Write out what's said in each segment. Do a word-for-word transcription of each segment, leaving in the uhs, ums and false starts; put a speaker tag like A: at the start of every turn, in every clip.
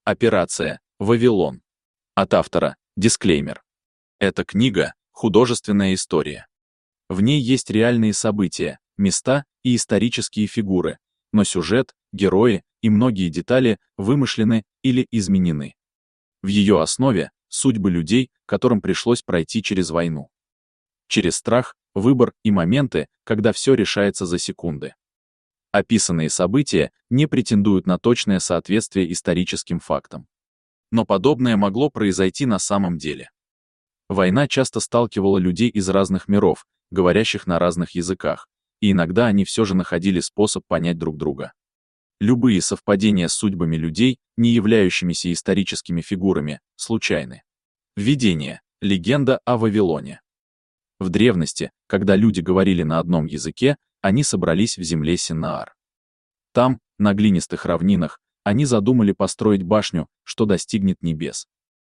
A: Операция «Вавилон». От автора дисклеймер. Эта книга — художественная история. В ней есть реальные события, места и исторические фигуры, но сюжет, герои и многие детали вымышлены или изменены. В ее основе судьбы людей, которым пришлось пройти через войну. Через страх, выбор и моменты, когда все решается за секунды. Описанные события не претендуют на точное соответствие историческим фактам. Но подобное могло произойти на самом деле. Война часто сталкивала людей из разных миров, говорящих на разных языках, и иногда они все же находили способ понять друг друга. Любые совпадения с судьбами людей, не являющимися историческими фигурами, случайны. Введение. Легенда о Вавилоне. В древности, когда люди говорили на одном языке, они собрались в земле Синаар. Там, на глинистых равнинах, они задумали построить башню, что достигнет небес.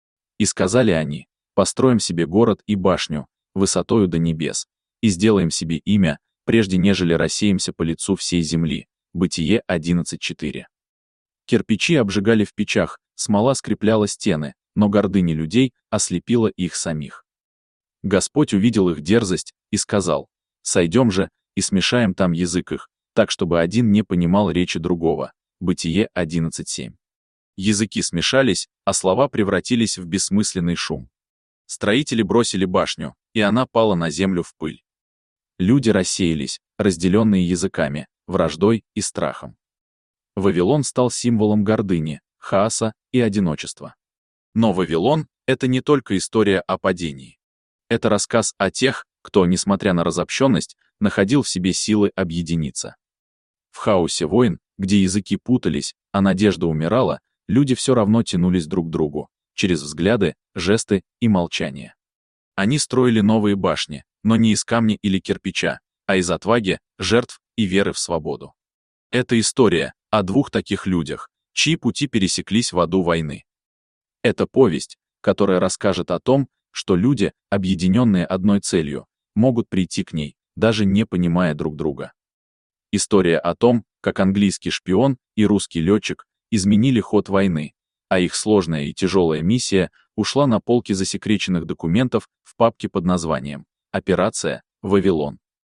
A: И сказали они: построим себе город и башню, высотою до небес, и сделаем себе имя, прежде нежели рассеемся по лицу всей земли. Бытие одиннадцать четыре. Кирпичи обжигали в печах, смола скрепляла стены, но гордыня людей ослепила их самих. Господь увидел их дерзость и сказал: сойдем же и смешаем там язык их, так чтобы один не понимал речи другого. Бытие одиннадцать семь. Языки смешались, а слова превратились в бессмысленный шум. Строители бросили башню, и она пала на землю в пыль. Люди рассеялись, разделенные языками, враждой и страхом. Вавилон стал символом гордыни, хаоса и одиночества. Но Вавилон — это не только история о падении. Это рассказ о тех, кто, несмотря на разобщенность, находил в себе силы объединиться. В хаосе войн, где языки путались, а надежда умирала, люди все равно тянулись друг к другу, через взгляды, жесты и молчание. Они строили новые башни, но не из камня или кирпича, а из отваги, жертв и веры в свободу. Это история о двух таких людях, чьи пути пересеклись в аду войны. Это повесть, которая расскажет о том, что люди, объединенные одной целью, могут прийти к ней, даже не понимая друг друга. История о том, как английский шпион и русский летчик изменили ход войны, а их сложная и тяжелая миссия ушла на полки засекреченных документов в папке под названием «Операция Вавилон».